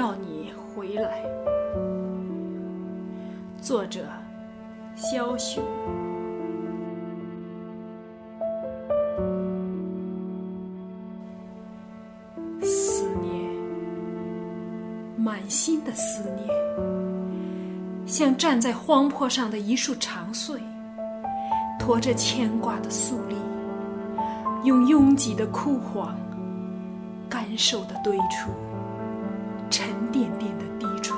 要你回来。作者：肖雄。思念，满心的思念，像站在荒坡上的一束长穗，驮着牵挂的肃立，用拥挤的枯黄干瘦地堆出沉甸甸的低垂。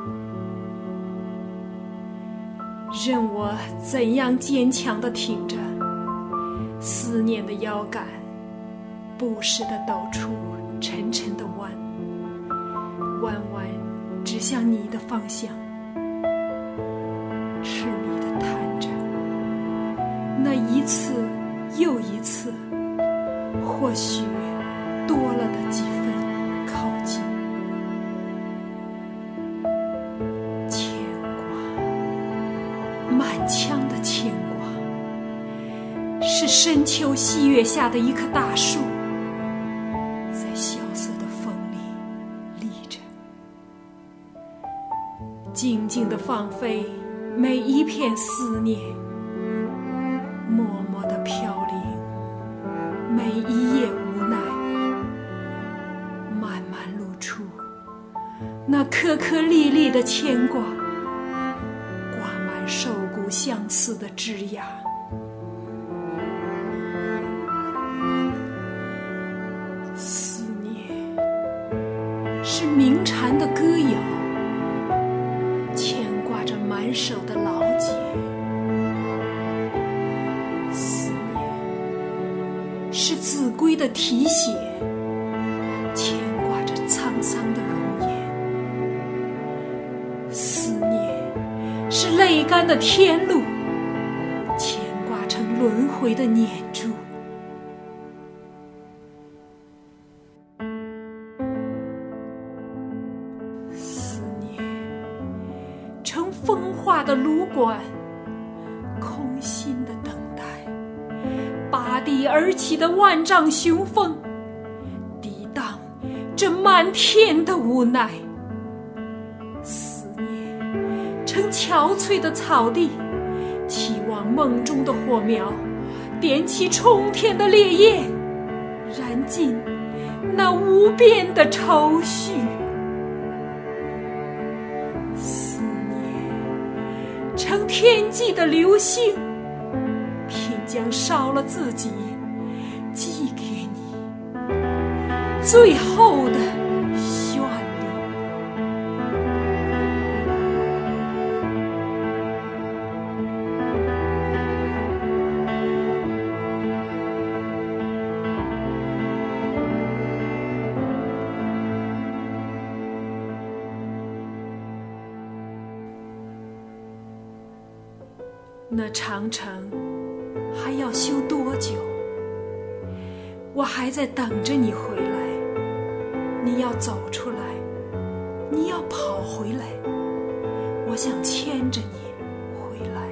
任我怎样坚强地挺着，思念的腰杆不时地抖出沉沉的弯，弯弯指向你的方向，痴迷地叹着，那一次又一次，或许多了的几分靠近。牵挂，满腔的牵挂，是深秋细月下的一棵大树，在萧瑟的风里立着，静静地放飞每一片思念，默默地飘零每一夜无奈，慢慢露出那颗颗粒粒的牵挂，挂满瘦骨相似的枝桠。思念是鸣蝉的歌谣，牵挂着满手的劳解。思念是子规的题写，牵挂着沧桑的容颜。思念是泪干的天路，牵挂成轮回的念珠。思念成风化的芦管，空心的等待拔地而起的万丈雄风，抵挡这漫天的无奈。思念成憔悴的草地，期望梦中的火苗点起冲天的烈焰，燃尽那无边的愁绪。思念成天际的流星，偏将烧了自己，寄给你最后的绚丽。那长城还要修多久？我还在等着你回来。你要走出来，你要跑回来，我想牵着你回来。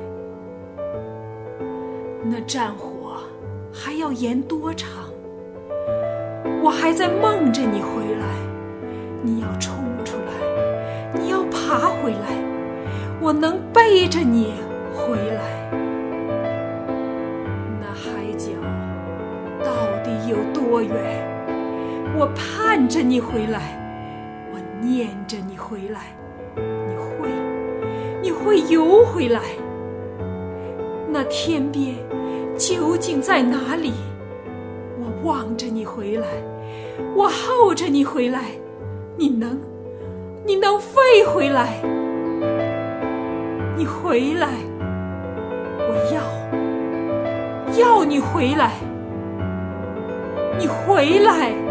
那战火还要延多长？我还在梦着你回来。你要冲出来，你要爬回来，我能背着你回来。那海角到底有多远？我盼着你回来，我念着你回来，你会游回来。那天边究竟在哪里？我望着你回来，我候着你回来，你能飞回来？你回来，我要你回来，你回来。